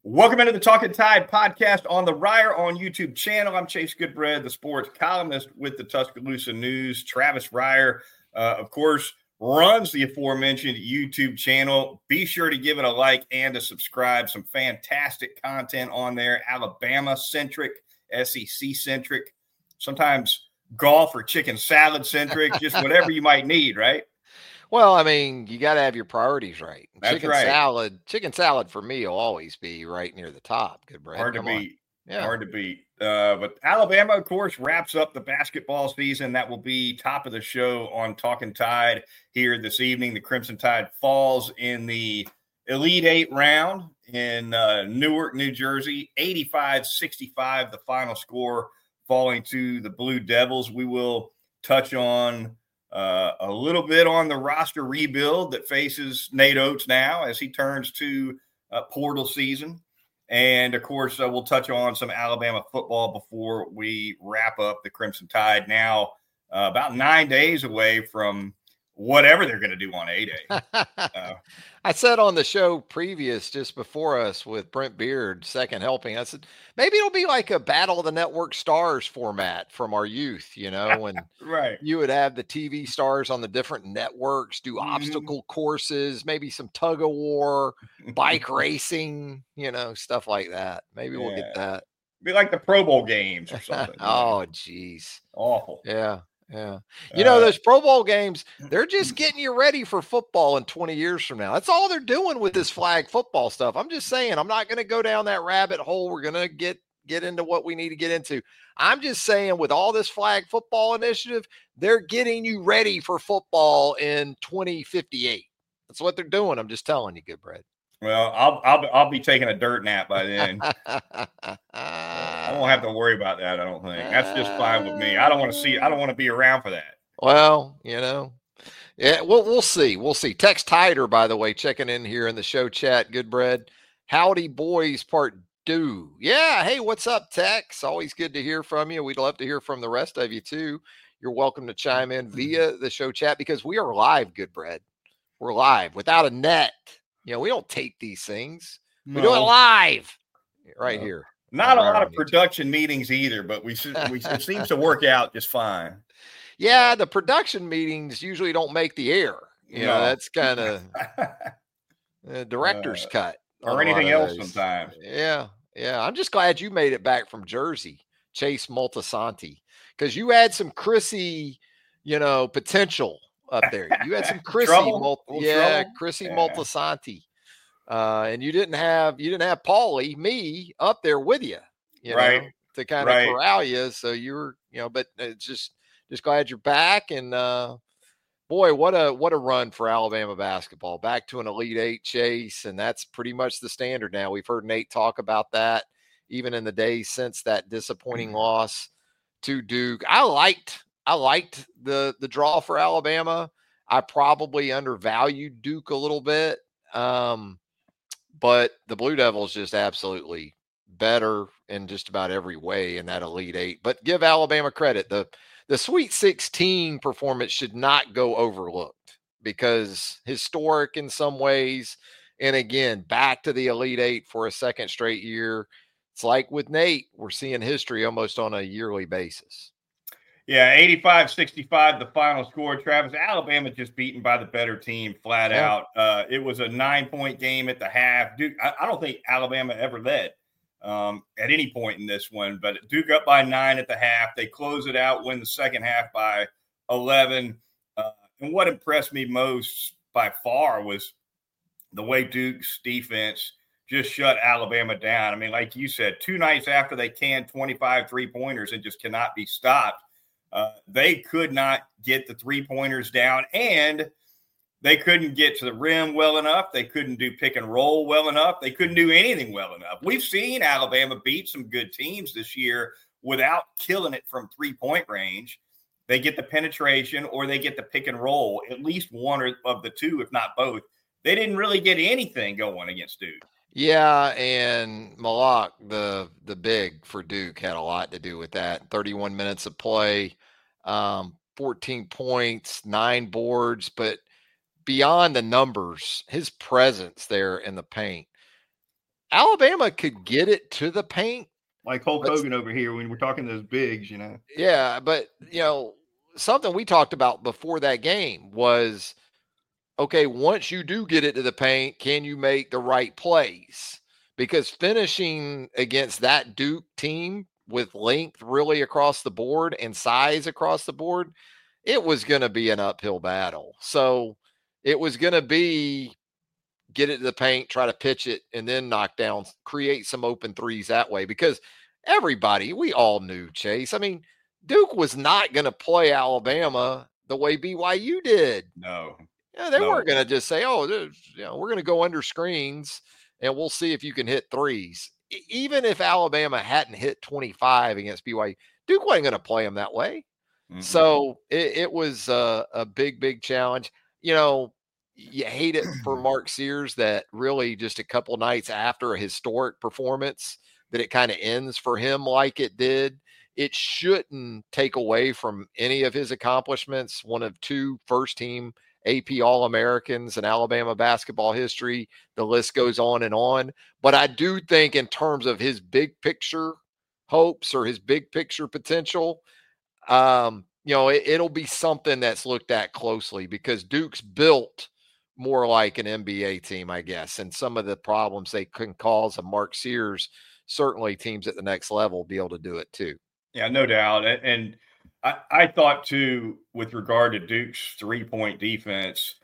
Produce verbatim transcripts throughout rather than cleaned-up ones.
Welcome into the Talking Tide podcast on the Ryer on YouTube channel. I'm Chase Goodbread, the sports columnist with the Tuscaloosa News. Travis Ryer, uh, of course, runs the aforementioned YouTube channel. Be sure to give it a like and to subscribe. Some fantastic content on there, Alabama-centric, S E C-centric, sometimes golf or chicken salad-centric, just whatever you might need, right? Well, I mean, you got to have your priorities right. That's chicken right. salad, chicken salad for me will always be right near the top. Good bread. Hard to Come on. beat. Yeah. Hard to beat. Uh, but Alabama, of course, wraps up the basketball season. That will be top of the show on Talking Tide here this evening. The Crimson Tide falls in the Elite Eight round in uh, Newark, New Jersey. eighty-five sixty-five, the final score, falling to the Blue Devils. We will touch on Uh, a little bit on the roster rebuild that faces Nate Oates now as he turns to uh, portal season. And, of course, uh, we'll touch on some Alabama football before we wrap up the Crimson Tide. Now, uh, about nine days away from whatever they're going to do on A-Day. Uh, I said on the show previous, just before us with Brent Beard, second helping, I said, maybe it'll be like a Battle of the Network Stars format from our youth, you know, when right. you would have the T V stars on the different networks do Mhm. obstacle courses, maybe some tug of war, bike racing, you know, stuff like that. Maybe we'll get Yeah. that. Be like the Pro Bowl games or something. you know. Oh, geez. Awful. Yeah. Yeah. You know, Uh, those Pro Bowl games, they're just getting you ready for football in twenty years from now. That's all they're doing with this flag football stuff. I'm just saying, I'm not going to go down that rabbit hole. We're going to get get into what we need to get into. I'm just saying, with all this flag football initiative, they're getting you ready for football in twenty fifty-eight. That's what they're doing. I'm just telling you, good bread. Well, I'll I'll I'll be taking a dirt nap by then. I won't have to worry about that. I don't think that's just fine with me. I don't want to see. I don't want to be around for that. Well, you know, yeah, we'll we'll see. We'll see. Tex Tider, by the way, checking in here in the show chat. Good bread. Howdy, boys, part two. Yeah. Hey, what's up, Tex? Always good to hear from you. We'd love to hear from the rest of you too. You're welcome to chime in via the show chat because we are live. Good bread. We're live without a net. You know, we don't tape these things. We No. do it live right No. here. Not a Right lot on of production meetings either, but we, we it seems to work out just fine. Yeah, the production meetings usually don't make the air. You know, No. that's kind of the director's Uh, cut on or a lot anything of else those. sometimes. Yeah, yeah. I'm just glad you made it back from Jersey, Chase Multisanti, because you had some Chrissy, you know, potential up there. You had some Chrissy, Trouble? Mul- A little yeah, trouble? Chrissy Yeah. Multisanti, uh, and you didn't have you didn't have Paulie, me, up there with you, you Right. know, to kind of Right. corral you. So you were, you know, but it's just just glad you're back. And uh, boy, what a what a run for Alabama basketball, back to an Elite Eight chase, and that's pretty much the standard now. We've heard Nate talk about that even in the days since that disappointing loss to Duke. I liked I liked the the draw for Alabama. I probably undervalued Duke a little bit, um, but the Blue Devils just absolutely better in just about every way in that Elite Eight. But give Alabama credit. The the Sweet sixteen performance should not go overlooked because historic in some ways. And again, back to the Elite Eight for a second straight year. It's like with Nate, we're seeing history almost on a yearly basis. Yeah, eighty-five sixty-five, the final score. Travis, Alabama just beaten by the better team flat Yeah. out. Uh, it was a nine-point game at the half. Duke, I, I don't think Alabama ever led um, at any point in this one, but Duke up by nine at the half. They close it out, win the second half by eleven. Uh, and what impressed me most by far was the way Duke's defense just shut Alabama down. I mean, like you said, two nights after they canned twenty-five three-pointers and just cannot be stopped, uh, they could not get the three-pointers down, and they couldn't get to the rim well enough. They couldn't do pick and roll well enough. They couldn't do anything well enough. We've seen Alabama beat some good teams this year without killing it from three-point range. They get the penetration or they get the pick and roll, at least one of the two, if not both. They didn't really get anything going against Duke. Yeah, and Malak, the the big for Duke, had a lot to do with that. thirty-one minutes of play, um, fourteen points, nine boards, but beyond the numbers, his presence there in the paint. Alabama could get it to the paint. Like Hulk Hogan over here when we're talking those bigs, you know. Yeah, but, you know, something we talked about before that game was, okay, once you do get it to the paint, can you make the right plays? Because finishing against that Duke team with length really across the board and size across the board, it was going to be an uphill battle. So it was going to be get it to the paint, try to pitch it, and then knock down, create some open threes that way. Because everybody, we all knew, Chase. I mean, Duke was not going to play Alabama the way B Y U did. No. Yeah, they no. weren't going to just say, oh, you know, we're going to go under screens and we'll see if you can hit threes. Even if Alabama hadn't hit twenty-five against B Y U, Duke wasn't going to play them that way. Mm-hmm. So it, it was a, a big, big challenge. You know, you hate it for Mark Sears that really just a couple nights after a historic performance that it kind of ends for him like it did. It shouldn't take away from any of his accomplishments. One of two first team A P All-Americans in Alabama basketball history. The list goes on and on. But I do think in terms of his big picture hopes or his big picture potential, um, you know, it, it'll be something that's looked at closely because Duke's built more like an N B A team, I guess. And some of the problems they can cause of Mark Sears, certainly teams at the next level will be able to do it too. Yeah, no doubt. And I, I thought, too, with regard to Duke's three-point defense,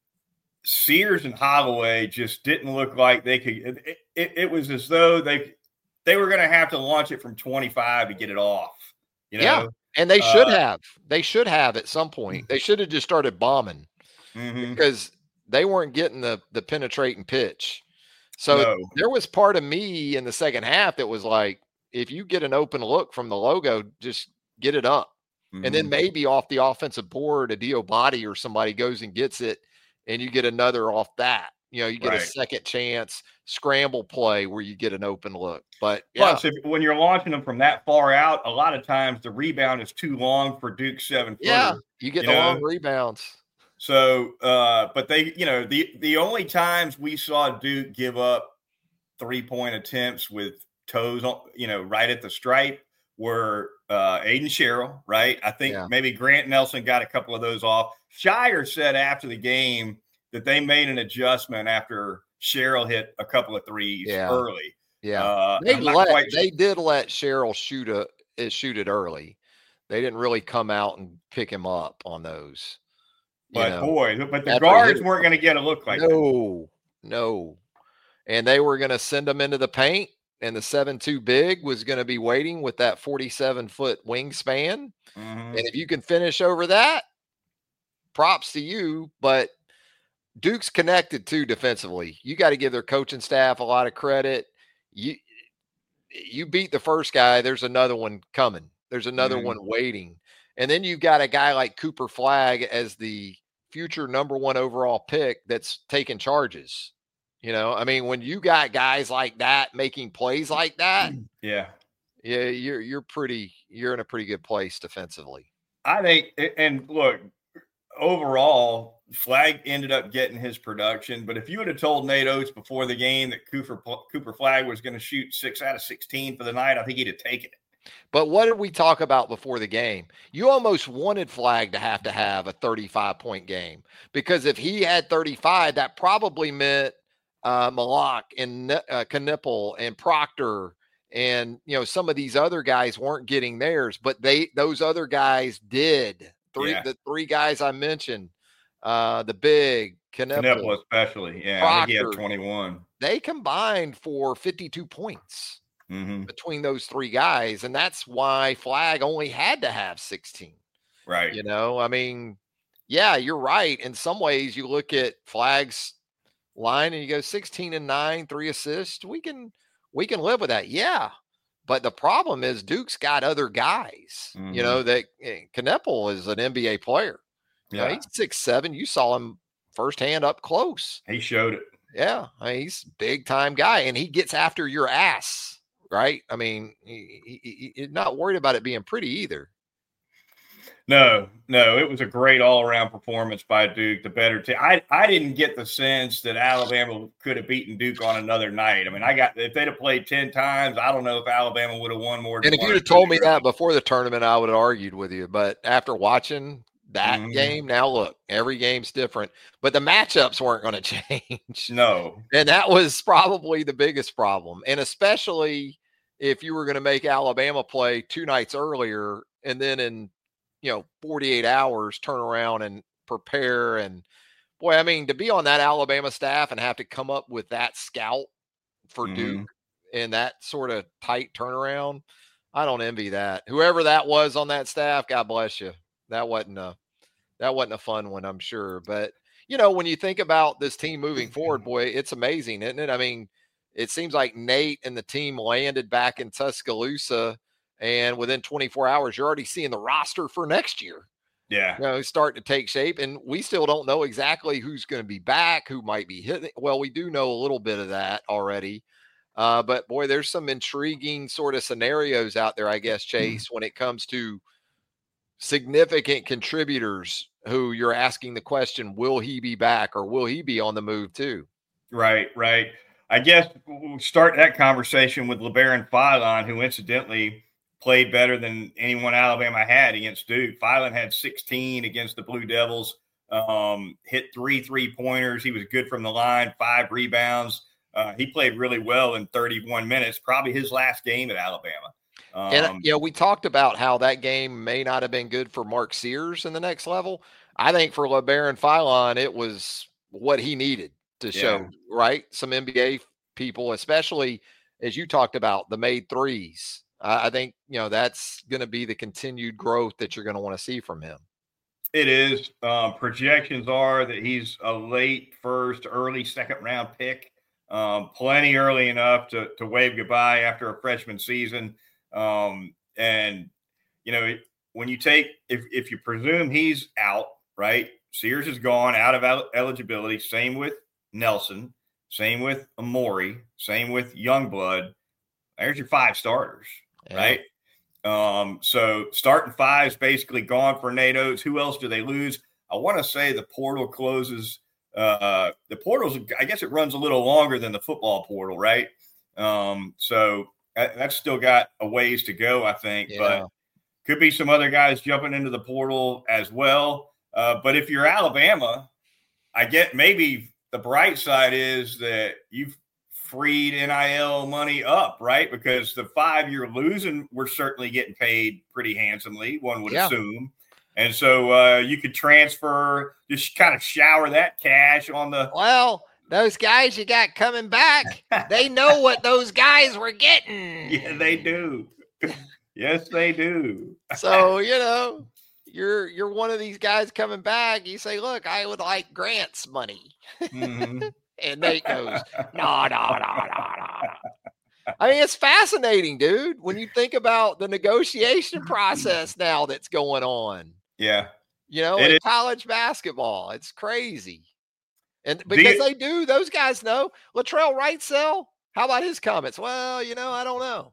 Sears and Holloway just didn't look like they could it, – it, it was as though they they were going to have to launch it from twenty-five to get it off. You know? Yeah, and they should uh, have. They should have at some point. They should have just started bombing mm-hmm. because they weren't getting the, the penetrating pitch. So no. there was part of me in the second half that was like, if you get an open look from the logo, just get it up. Mm-hmm. And then maybe off the offensive board, a Diobati or somebody goes and gets it, and you get another off that. You know, you get right. a second chance scramble play where you get an open look. But yeah. Plus, if, when you're launching them from that far out, a lot of times the rebound is too long for Duke's seven footer. Yeah, you get you the know? long rebounds. So, uh, but they, you know, the the only times we saw Duke give up three-point attempts with toes on, you know, right at the stripe were uh, Aiden Sherrill, right? I think yeah. maybe Grant Nelson got a couple of those off. Shire said after the game that they made an adjustment after Sherrill hit a couple of threes yeah. early. Yeah, uh, they let quite... they did let Sherrill shoot a shoot it early. They didn't really come out and pick him up on those. But know, boy, but the guards weren't going to get a look like no, that. No, no. And they were going to send them into the paint, and the seven two big was going to be waiting with that forty-seven foot wingspan. Mm-hmm. And if you can finish over that, props to you. But Duke's connected too defensively. You got to give their coaching staff a lot of credit. You you beat the first guy, there's another one coming. There's another mm-hmm. one waiting. And then you've got a guy like Cooper Flagg as the future number one overall pick that's taking charges. You know, I mean, when you got guys like that making plays like that, yeah, yeah, you're you're pretty you're in a pretty good place defensively. I think, and look, overall, Flagg ended up getting his production. But if you would have told Nate Oates before the game that Cooper Cooper Flagg was going to shoot six out of sixteen for the night, I think he'd have taken it. But what did we talk about before the game? You almost wanted Flagg to have to have a thirty-five point game, because if he had thirty-five, that probably meant uh, Malak and uh, Knipple and Proctor and, you know, some of these other guys weren't getting theirs, but they those other guys did. Three yeah. the three guys I mentioned, uh, the big Knipple, Knipple especially, yeah, Proctor, I think he had twenty-one. They combined for fifty-two points. Mm-hmm. Between those three guys, and that's why Flagg only had to have sixteen. Right. You know, I mean, yeah, you're right. In some ways, you look at Flagg's line and you go sixteen and nine, three assists. We can we can live with that. Yeah. But the problem is Duke's got other guys. Mm-hmm. You know, that Knipple is an N B A player. Yeah. You know, he's six seven. You saw him firsthand up close. He showed it. Yeah. I mean, he's a big time guy, and he gets after your ass. Right. I mean, he, he, he's not worried about it being pretty either. No, no, it was a great all-around performance by Duke, the better team. I, I didn't get the sense that Alabama could have beaten Duke on another night. I mean, I got if they'd have played ten times, I don't know if Alabama would have won more than And if one you'd or have told two, me really. that before the tournament, I would have argued with you. But after watching that Mhm. game, now look, every game's different. But the matchups weren't going to change. No. And that was probably the biggest problem. And especially if you were going to make Alabama play two nights earlier and then in, you know, forty-eight hours turn around and prepare. And boy, I mean, to be on that Alabama staff and have to come up with that scout for Mhm. Duke in that sort of tight turnaround, I don't envy that. Whoever that was on that staff, God bless you. That wasn't a that wasn't a fun one, I'm sure. But you know, when you think about this team moving forward, boy, it's amazing, isn't it? I mean, it seems like Nate and the team landed back in Tuscaloosa, and within twenty-four hours, you're already seeing the roster for next year. Yeah. You know, starting to take shape, and we still don't know exactly who's going to be back, who might be hitting. Well, we do know a little bit of that already. Uh, but boy, there's some intriguing sort of scenarios out there, I guess, Chase, when it comes to significant contributors who you're asking the question, will he be back or will he be on the move too? Right, right. I guess we'll start that conversation with LeBaron Philon, who incidentally played better than anyone Alabama had against Duke. Philon had sixteen against the Blue Devils, um, hit three three-pointers. He was good from the line, five rebounds. Uh, he played really well in thirty-one minutes, probably his last game at Alabama. Um, and, you know, we talked about how that game may not have been good for Mark Sears in the next level. I think for LeBaron Philon, it was what he needed to show, yeah. right? Some N B A people, especially as you talked about, the made threes. Uh, I think, you know, that's going to be the continued growth that you're going to want to see from him. It is. Um, projections are that he's a late first, early second round pick. Um, plenty early enough to, to wave goodbye after a freshman season. Um, and, you know, when you take, if, if you presume he's out, right? Sears is gone out of el- eligibility. Same with Nelson. Same with Amori. Same with Youngblood. There's your five starters, Yeah. right? Um, so starting five is basically gone for Nate Oates. Who else do they lose? I want to say the portal closes. Uh, the portal's, I guess it runs a little longer than the football portal, right? Um, so that, that's still got a ways to go, I think. Yeah. But could be some other guys jumping into the portal as well. Uh, but if you're Alabama, I get maybe the bright side is that you've freed N I L money up, right? Because the five you're losing, we're certainly getting paid pretty handsomely, one would Yeah. assume. And so uh, you could transfer, just kind of shower that cash on the. Well, those guys you got coming back, they know what those guys were getting. Yeah, they do. Yes, they do. So, you know, you're you're one of these guys coming back. You say, look, I would like Grant's money. Mm-hmm. And Nate goes, no, no, no, no, no. I mean, it's fascinating, dude, when you think about the negotiation process now that's going on. Yeah. You know, It in is. college basketball, it's crazy. And because you- they do, those guys know. Latrell Wrightsell, how about his comments? Well, you know, I don't know.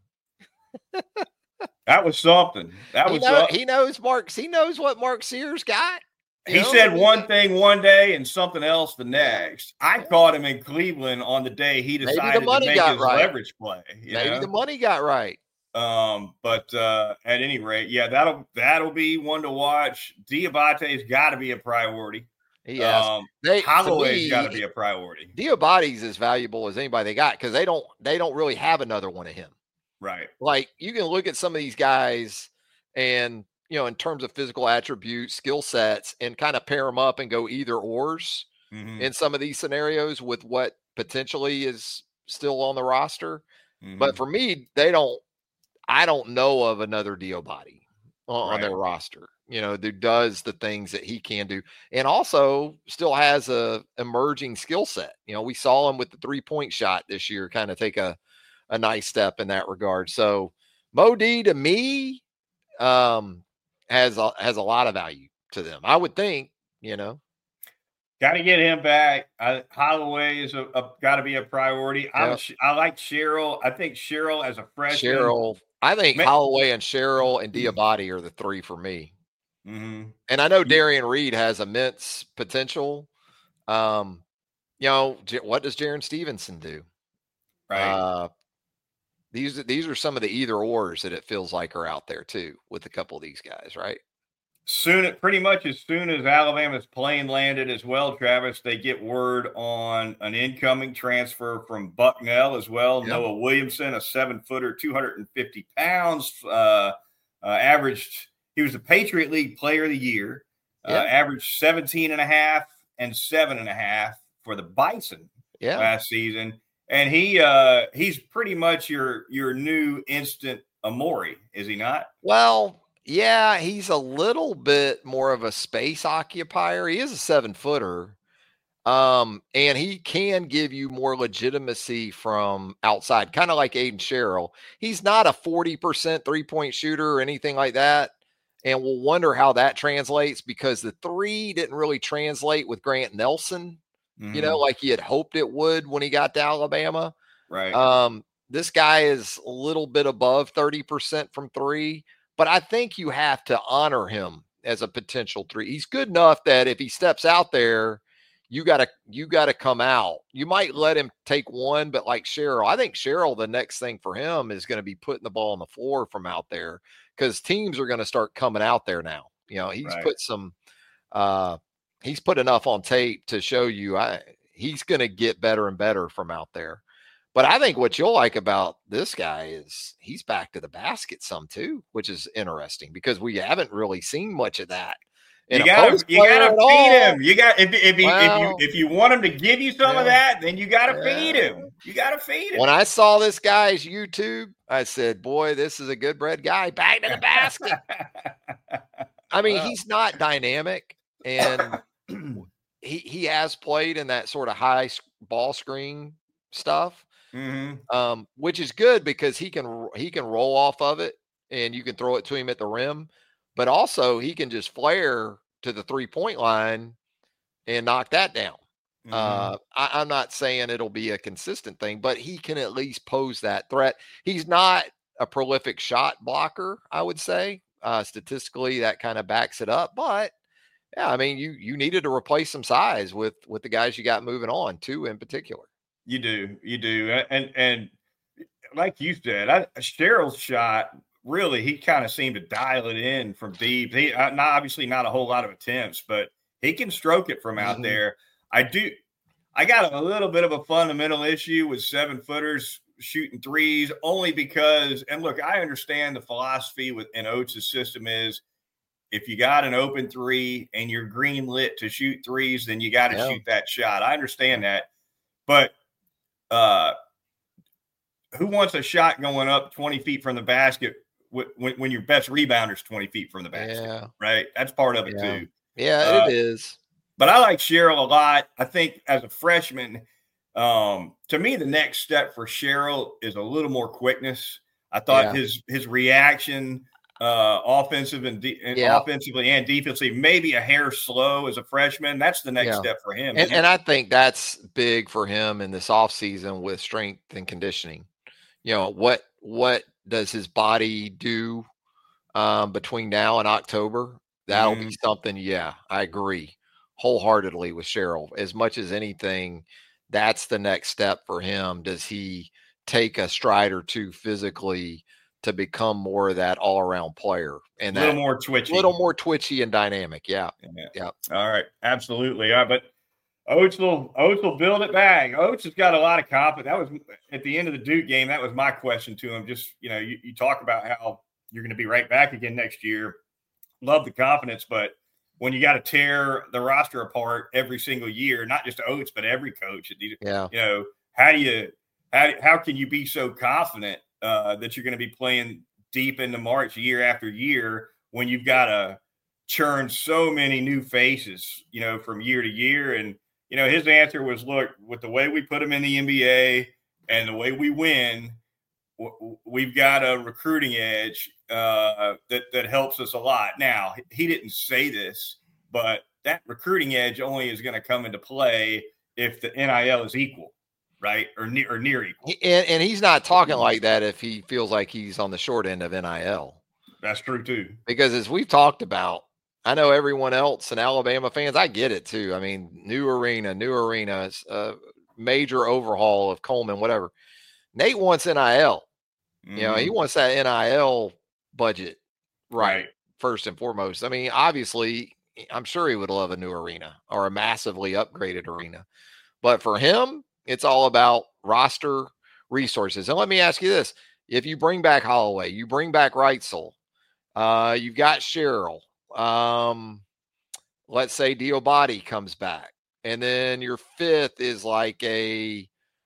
That was something. That He, was know, something. he knows Mark. He knows what Mark Sears got. You He know, I said mean, one thing one day and something else the next. I caught him in Cleveland on the day he Maybe the decided to money make got his right. leverage play. You maybe know? the money got right. Um, but uh, at any rate, yeah, that'll that'll be one to watch. Diabate's got to be a priority. Yes, Um, they Holloway's to got to me, be a priority. Diabate's as valuable as anybody they got because they don't they don't really have another one of him. Right. Like you can look at some of these guys and, you know, in terms of physical attributes, skill sets, and kind of pair them up and go either ors Mhm. in some of these scenarios with what potentially is still on the roster. Mhm. But for me, they don't, I don't know of another Diabate on, on Right. their roster, you know, who does the things that he can do and also still has a emerging skill set. You know, we saw him with the three point shot this year, kind of take a, a nice step in that regard. So Mo D to me, um, has a, has a lot of value to them. I would think, you know, got to get him back. I, Holloway is a, a got to be a priority. I'm, Yep. I like Cheryl. I think Cheryl as a freshman. Cheryl. I think Ma- Holloway and Cheryl and Diabate are the three for me. Mm-hmm. And I know Darian Reed has immense potential. Um, you know, what does Jaron Stevenson do? Right. Uh, these these are some of the either ors that it feels like are out there too with a couple of these guys, right? Soon, pretty much as soon as Alabama's plane landed as well, Travis, they get word on an incoming transfer from Bucknell as well. Yeah. Noah Williamson, a seven-footer, two hundred fifty pounds, uh, uh, averaged – he was the Patriot League Player of the Year, uh, Yeah. averaged seventeen and a half and seven and a half for the Bison yeah. last season. And he uh, he's pretty much your your new instant Amori, is he not? Well, yeah, he's a little bit more of a space occupier. He is a seven footer. Um, and he can give you more legitimacy from outside, kind of like Aiden Sherrill. He's not a forty percent three-point shooter or anything like that. And we'll wonder how that translates because the three didn't really translate with Grant Nelson, mm-hmm. you know, like he had hoped it would when he got to Alabama. Right. Um, this guy is a little bit above thirty percent from three, but I think you have to honor him as a potential three. He's good enough that if he steps out there, you gotta you gotta come out. You might let him take one, but like Sherrill, I think Sherrill, the next thing for him is going to be putting the ball on the floor from out there because teams are going to start coming out there now. You know, he's right. put some, uh, he's put enough on tape to show you I he's going to get better and better from out there. But I think what you'll like about this guy is he's back to the basket some too, which is interesting because we haven't really seen much of that. You gotta, you gotta feed him. You got if if, he, well, if you if you want him to give you some yeah, of that, then you gotta yeah. feed him. You gotta feed him. When I saw this guy's YouTube, I said, "Boy, this is a good bread guy. Back to the basket." I mean, well. he's not dynamic, and he he has played in that sort of high ball screen stuff, mm-hmm. um, which is good because he can he can roll off of it, and you can throw it to him at the rim. But also he can just flare to the three-point line and knock that down. Mm-hmm. Uh, I, I'm not saying it'll be a consistent thing, but he can at least pose that threat. He's not a prolific shot blocker, I would say. Uh, statistically, that kind of backs it up. But, yeah, I mean, you you needed to replace some size with with the guys you got moving on, two in particular. You do. You do. And, and like you said, I, Sherrill's shot – really, he kind of seemed to dial it in from deep. He uh, not obviously not a whole lot of attempts, but he can stroke it from out mm-hmm. there. I do. I got a little bit of a fundamental issue with seven footers shooting threes, only because. And look, I understand the philosophy within Oates' system is if you got an open three and you're green lit to shoot threes, then you got to yeah. shoot that shot. I understand that, but uh, who wants a shot going up twenty feet from the basket? When, when your best rebounder is twenty feet from the basket, yeah. right? That's part of it yeah. too. Yeah, uh, it is. But I like Sherrill a lot. I think as a freshman, um, to me, the next step for Sherrill is a little more quickness. I thought yeah. his his reaction, uh, offensive and, de- and yeah. offensively and defensively, maybe a hair slow as a freshman. That's the next yeah. step for him. And, and I think that's big for him in this offseason with strength and conditioning. You know, what what does his body do um, between now and October? That'll mm. be something. Yeah, I agree wholeheartedly with Sherrill. As much as anything, that's the next step for him. Does he take a stride or two physically to become more of that all-around player? And a little more twitchy. A little more twitchy and dynamic. Yeah. Yeah. yeah. All right. Absolutely. Yeah, but Oates will Oates will build it back. Oates has got a lot of confidence. That was at the end of the Duke game. That was my question to him. Just, you know, you, you talk about how you're going to be right back again next year. Love the confidence, but when you got to tear the roster apart every single year, not just Oates, but every coach, yeah. you know, how do you how how can you be so confident uh, that you're going to be playing deep into March year after year when you've got to churn so many new faces, you know, from year to year? And you know, his answer was, look, with the way we put him in the N B A and the way we win, w- we've got a recruiting edge uh, that, that helps us a lot. Now, he didn't say this, but that recruiting edge only is going to come into play if the N I L is equal, right? Or, ne- or near equal. And, and he's not talking like that if he feels like he's on the short end of N I L. That's true, too. Because as we've talked about, I know everyone else and Alabama fans, I get it too. I mean, new arena, new arena, uh, major overhaul of Coleman, whatever. Nate wants N I L. Mm-hmm. You know, he wants that N I L budget right, right first and foremost. I mean, obviously, I'm sure he would love a new arena or a massively upgraded arena. But for him, it's all about roster resources. And let me ask you this. If you bring back Holloway, you bring back Reitzel, uh, you've got Sherrill, um, let's say Diobati comes back, and then your fifth is like a,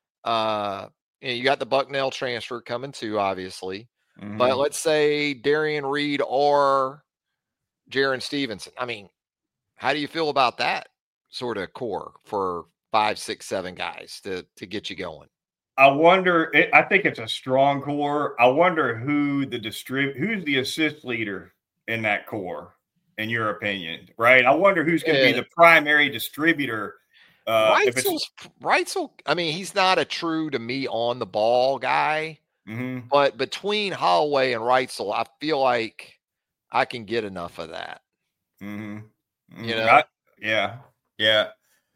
uh, you, know, you got the Bucknell transfer coming too, obviously. Mm-hmm. But let's say Darian Reed or Jaron Stevenson. I mean, how do you feel about that sort of core for five, six, seven guys to to get you going? I wonder. I think it's a strong core. I wonder who the distrib- who's the assist leader in that core, in your opinion, right? I wonder who's going to yeah. be the primary distributor. Uh, Reitzel's, Reitzel, I mean, he's not a true to me on the ball guy, mm-hmm. but between Holloway and Reitzel, I feel like I can get enough of that. Mm-hmm. Mm-hmm. You know, I, yeah, yeah.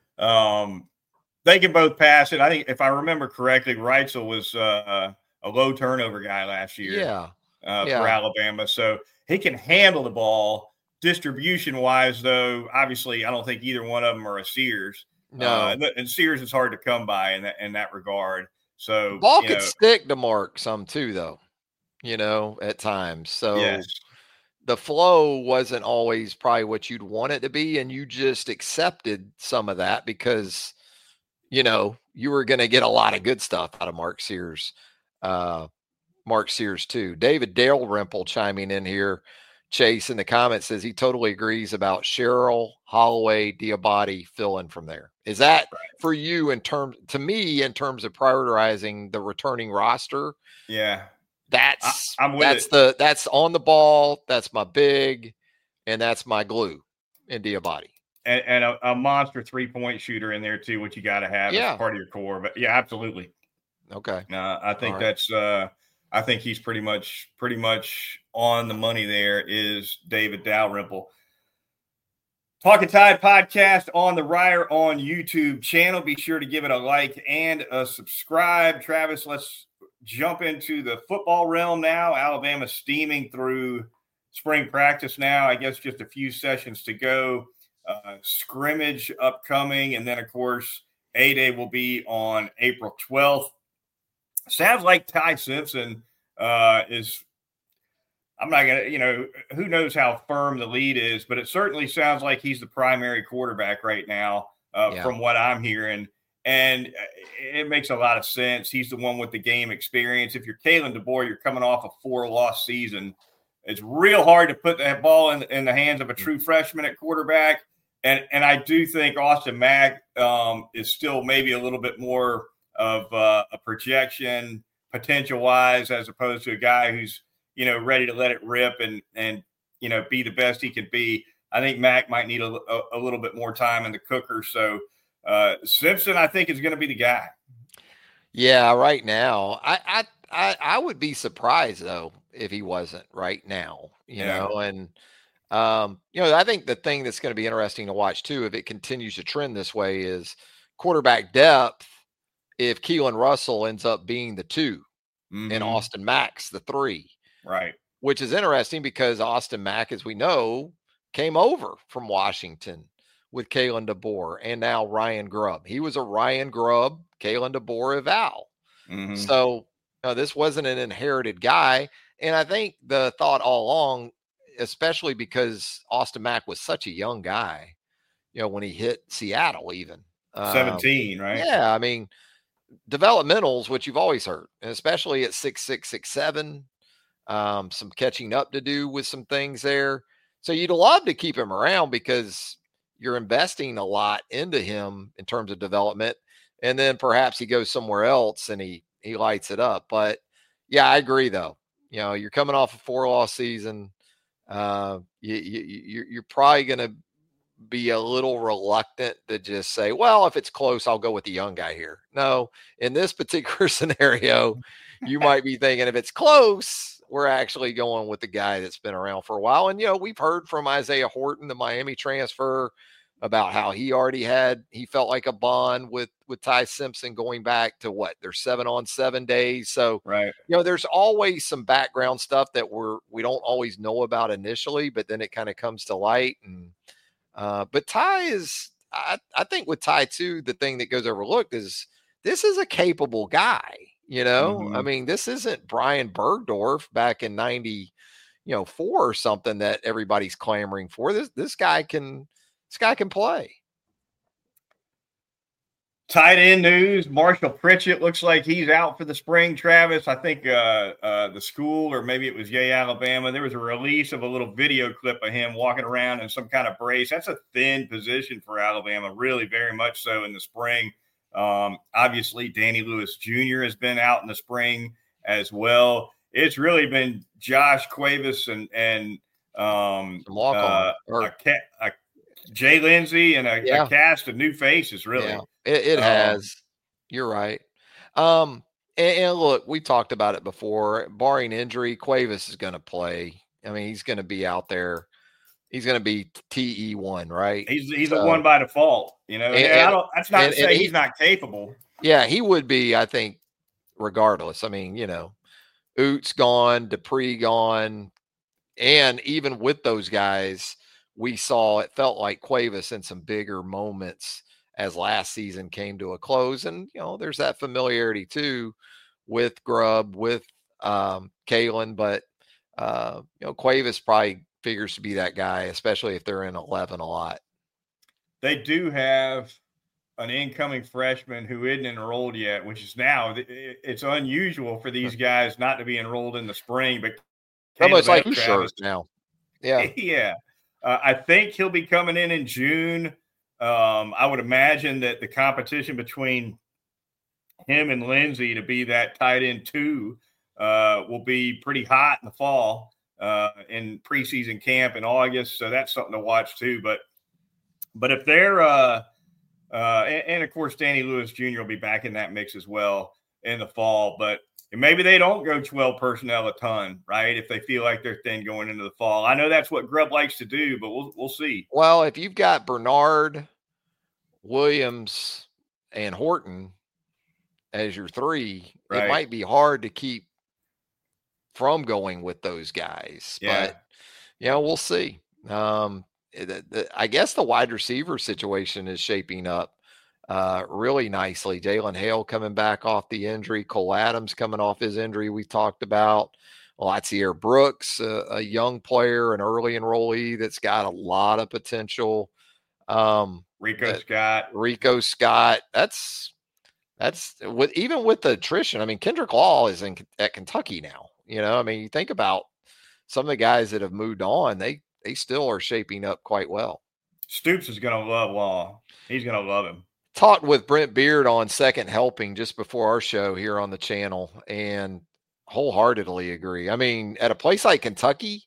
Um, they can both pass it. I think if I remember correctly, Reitzel was uh, a low turnover guy last year. Yeah. Uh, yeah. for Alabama, so he can handle the ball. Distribution wise, though, obviously, I don't think either one of them are a Sears. No, uh, and Sears is hard to come by in that in that regard. So the ball you could know, stick to Mark some too, though. You know, at times. So yes. the flow wasn't always probably what you'd want it to be, and you just accepted some of that because, you know, you were going to get a lot of good stuff out of Mark Sears. Uh, Mark Sears too. David Dalrymple chiming in here. Chase in the comments says he totally agrees about Sherrill, Holloway, Diabati filling from there. Is that right for you in terms, to me, in terms of prioritizing the returning roster? Yeah. That's, I, I'm with that's it. the, that's on the ball. That's my big, and that's my glue in Diabati. And, and a, a monster three-point shooter in there too, which you got to have yeah. as part of your core. But yeah, absolutely. Okay. Uh, I think right. that's, uh, I think he's pretty much pretty much on the money there is David Dalrymple. Talking Tide podcast on the Ryer on YouTube channel. Be sure to give it a like and a subscribe. Travis, let's jump into the football realm now. Alabama steaming through spring practice now. I guess just a few sessions to go. Uh, scrimmage upcoming. And then, of course, A-Day will be on April twelfth. Sounds like Ty Simpson uh, is – I'm not going to – you know, who knows how firm the lead is, but it certainly sounds like he's the primary quarterback right now uh, yeah. from what I'm hearing. And it makes a lot of sense. He's the one with the game experience. If you're Kalen DeBoer, you're coming off a four-loss season. It's real hard to put that ball in, in the hands of a true freshman at quarterback. And, and I do think Austin Mack um, is still maybe a little bit more – of uh, a projection potential wise, as opposed to a guy who's, you know, ready to let it rip and, and, you know, be the best he can be. I think Mac might need a, a, a little bit more time in the cooker. So uh, Simpson, I think, is going to be the guy. Yeah. Right now, I, I, I, I would be surprised though, if he wasn't right now, you yeah. know, and, um, you know, I think the thing that's going to be interesting to watch too, if it continues to trend this way, is quarterback depth. If Keelan Russell ends up being the two mm-hmm. and Austin Mack's the three. Right. Which is interesting because Austin Mack, as we know, came over from Washington with Kalen DeBoer and now Ryan Grubb. He was a Ryan Grubb, Kalen DeBoer eval. Mm-hmm. So you know, this wasn't an inherited guy. And I think the thought all along, especially because Austin Mack was such a young guy, you know, when he hit Seattle even. seventeen, um, right? Yeah, I mean, developmentals, which you've always heard, and especially at six six, six seven, um, some catching up to do with some things there. So you'd love to keep him around because you're investing a lot into him in terms of development, and then perhaps he goes somewhere else and he he lights it up. But yeah, I agree though. You know, you're coming off a four-loss season. Uh, you, you you're probably going to be a little reluctant to just say, well, if it's close, I'll go with the young guy here. No, in this particular scenario, you might be thinking if it's close, we're actually going with the guy that's been around for a while. And, you know, we've heard from Isaiah Horton, the Miami transfer, about how he already had, he felt like a bond with, with Ty Simpson going back to what, their seven on seven days. So, right. you know, there's always some background stuff that we're, we don't always know about initially, but then it kind of comes to light. And, uh, but Ty is, I, I think with Ty too, the thing that goes overlooked is this is a capable guy. You know, Mm-hmm. I mean, this isn't Brian Bergdorf back in ninety, you know, four or something that everybody's clamoring for. This this guy can this guy can play. Tight end news: Marshall Pritchett looks like he's out for the spring. Travis, I think uh, uh, the school, or maybe it was Yay, Alabama, there was a release of a little video clip of him walking around in some kind of brace. That's a thin position for Alabama, really, very much so in the spring. Um, obviously, Danny Lewis Junior has been out in the spring as well. It's really been Josh Cuevas and and um, uh, or, a, a Jay Lindsey and a, yeah. a cast of new faces, really. Yeah, it, it um, has. You're right. Um, and, and look, we talked about it before. Barring injury, Cuevas is going to play. I mean, he's going to be out there. He's going to be T E one, right? He's he's so, a one by default, you know. And, and, I don't, that's not and, to say he, he's not capable. Yeah, he would be, I think, regardless. I mean, you know, Oots gone, Dupree gone, and even with those guys, we saw it felt like Cuevas in some bigger moments as last season came to a close. And, you know, there's that familiarity too with Grubb, with um, Kalen, but, uh, you know, Cuevas probably figures to be that guy, especially if they're in eleven a lot. They do have an incoming freshman who isn't enrolled yet, which is now, it's unusual for these guys not to be enrolled in the spring, but almost like Travis now. Yeah. Yeah. Uh, I think he'll be coming in in June. Um, I would imagine that the competition between him and Lindsey to be that tight end two uh, will be pretty hot in the fall uh, in preseason camp in August. So that's something to watch too. But but if they're uh, uh, and, and of course Danny Lewis Junior will be back in that mix as well in the fall. But maybe they don't go twelve personnel a ton, right? If they feel like they're thin going into the fall. I know that's what Grubb likes to do, but we'll we'll see. Well, if you've got Bernard, Williams, and Horton as your three, right, it might be hard to keep from going with those guys. Yeah. But, you know, we'll see. Um, the, the, I guess the wide receiver situation is shaping up Uh, really nicely. Jalen Hale coming back off the injury. Cole Adams coming off his injury we talked about. Latsier Brooks, uh, a young player, an early enrollee that's got a lot of potential. Um, Rico uh, Scott. Rico Scott. That's that's with even with the attrition. I mean, Kendrick Law is in at Kentucky now. You know, I mean, you think about some of the guys that have moved on. They they still are shaping up quite well. Stoops is going to love Law. He's going to love him. Talked with Brent Beard on Second Helping just before our show here on the channel and wholeheartedly agree. I mean, at a place like Kentucky,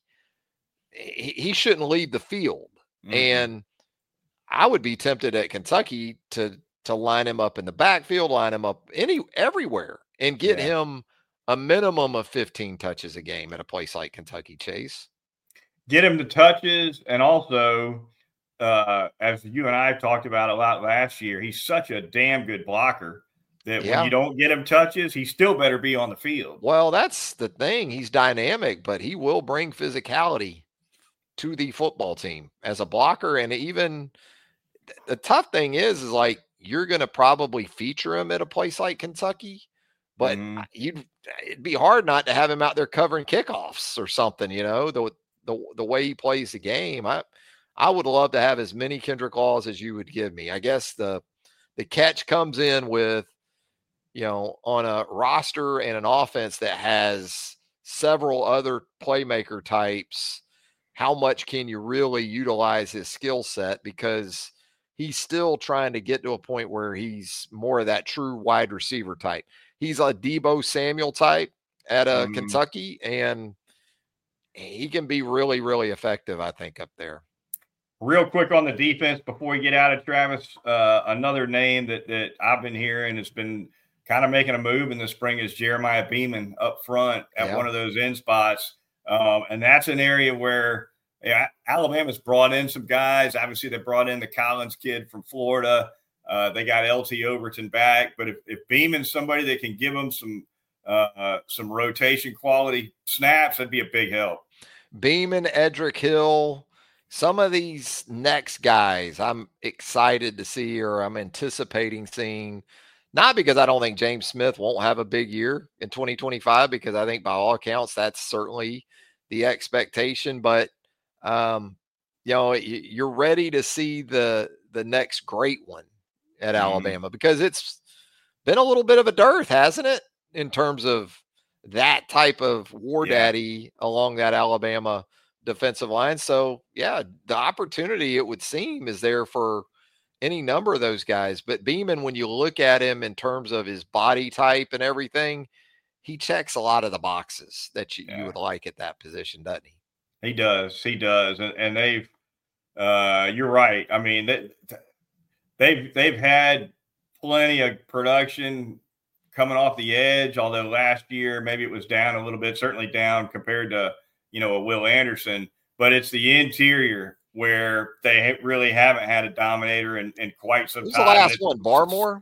he, he shouldn't leave the field. Mm-hmm. And I would be tempted at Kentucky to to line him up in the backfield, line him up any everywhere and get yeah. him a minimum of fifteen touches a game at a place like Kentucky, Chase. Get him the touches, and also Uh, as you and I talked about a lot last year, he's such a damn good blocker that yeah. when you don't get him touches, he still better be on the field. Well, that's the thing. He's dynamic, but he will bring physicality to the football team as a blocker. And even the tough thing is, is like you're going to probably feature him at a place like Kentucky, but mm. you'd it'd be hard not to have him out there covering kickoffs or something. You know, the the the way he plays the game. I. I would love to have as many Kendrick Laws as you would give me. I guess the the catch comes in with, you know, on a roster and an offense that has several other playmaker types, how much can you really utilize his skill set? Because he's still trying to get to a point where he's more of that true wide receiver type. He's a Deebo Samuel type at a mm. Kentucky, and he can be really, really effective, I think, up there. Real quick on the defense before we get out of Travis, uh, another name that that I've been hearing has been kind of making a move in the spring is Jeremiah Beeman up front at Yeah. one of those end spots. Um, and that's an area where yeah, Alabama's brought in some guys. Obviously, they brought in the Collins kid from Florida. Uh, they got L T Overton back. But if, if Beeman's somebody that can give them some uh, uh, some rotation quality snaps, that'd be a big help. Beeman, Edric Hill, some of these next guys I'm excited to see or I'm anticipating seeing. Not because I don't think James Smith won't have a big year in twenty twenty-five, because I think by all accounts, that's certainly the expectation. But, um, you know, you're ready to see the the next great one at Mm-hmm. Alabama, because it's been a little bit of a dearth, hasn't it, in terms of that type of war Yeah. daddy along that Alabama defensive line. So, yeah, the opportunity, it would seem, is there for any number of those guys. But Beeman, when you look at him in terms of his body type and everything, he checks a lot of the boxes that you, Yeah. you would like at that position, doesn't he? He does. He does. And, and they've, uh, you're right. I mean, they, they've, they've had plenty of production coming off the edge, although last year maybe it was down a little bit, certainly down compared to, you know, a Will Anderson. But it's the interior where they really haven't had a dominator in, in quite some Who's time. the last one? Barmore?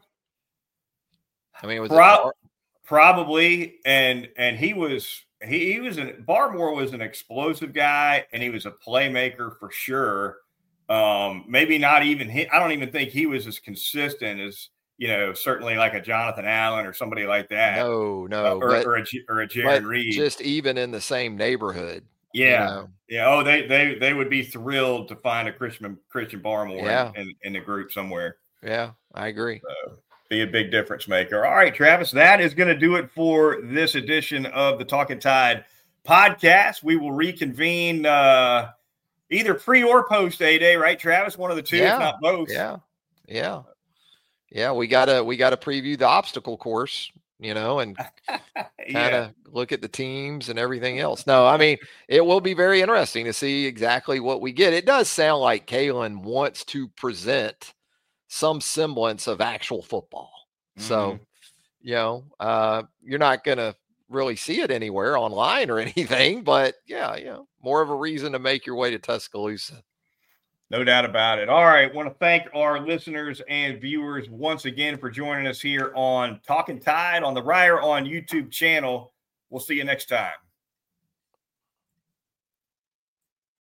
I mean, was Pro- it Bar- probably, and and he was he, he was an Barmore was an explosive guy, and he was a playmaker for sure. Um, maybe not even he, I don't even think he was as consistent as, you know, certainly like a Jonathan Allen or somebody like that. No, no, uh, or, but, or a or a Jaron but Reed. just even in the same neighborhood. Yeah, you know? yeah. Oh, they they they would be thrilled to find a Christian Christian Barmore Yeah. in, in, in the group somewhere. Yeah, I agree. So, be a big difference maker. All right, Travis, that is going to do it for this edition of the Talking Tide podcast. We will reconvene uh, either pre or post A-Day, right, Travis? One of the two, Yeah. if not both. Yeah, yeah, yeah. We gotta we gotta preview the obstacle course, you know, and kind of yeah. look at the teams and everything else. No, I mean, it will be very interesting to see exactly what we get. It does sound like Kalen wants to present some semblance of actual football. Mm-hmm. So, you know, uh, you're not going to really see it anywhere online or anything, but yeah, you know, more of a reason to make your way to Tuscaloosa. No doubt about it. All right. Want to thank our listeners and viewers once again for joining us here on Talking Tide on the Ryer on YouTube channel. We'll see you next time.